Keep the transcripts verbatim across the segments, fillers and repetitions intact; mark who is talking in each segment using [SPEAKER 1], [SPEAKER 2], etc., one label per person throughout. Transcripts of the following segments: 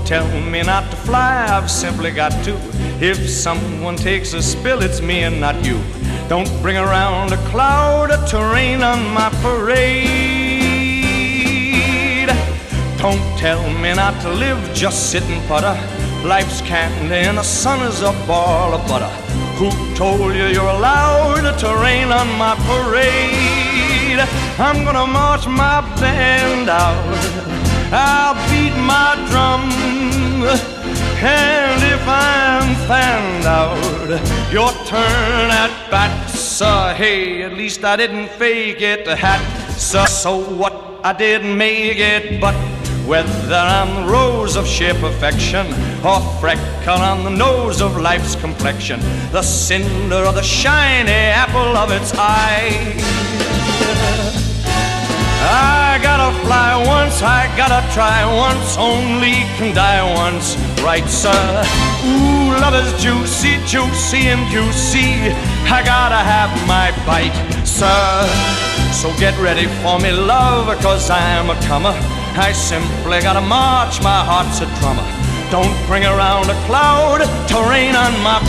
[SPEAKER 1] tell me not to fly, I've simply got to. If someone takes a spill, it's me and not you. Don't bring around a cloud of terrain on my parade. Don't tell me not to live, just sit and putter. Life's candy and the sun is a ball of butter. Who told you you're allowed to rain on my parade? I'm gonna march my band out, I'll beat my drum, and if I'm fanned out, your turn at bat, sir. Hey, at least I didn't fake it, hat, sir. So what? I didn't make it, but whether I'm the rose of sheer perfection or freckle on the nose of life's complexion, the cinder or the shiny apple of its eye, I gotta fly once, I gotta try once, only can die once, right, sir? Ooh, love is juicy, juicy and juicy, I gotta have my bite, sir. So get ready for me, love, cause I'm a comer. I simply gotta march, my heart's a drummer. Don't bring around a cloud to rain on my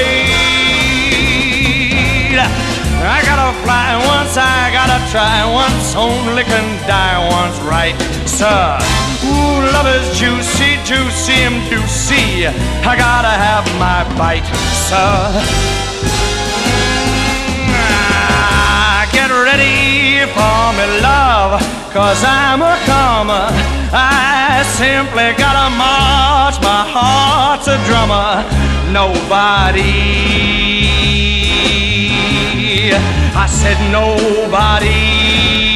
[SPEAKER 1] parade. I gotta fly once, I gotta try once, only can die once, right, sir? Ooh, love is juicy, juicy and juicy, I gotta have my bite, sir. Ah, get ready for me, love, cause I'm a comer. I simply gotta march, my heart's a drummer. Nobody, I said nobody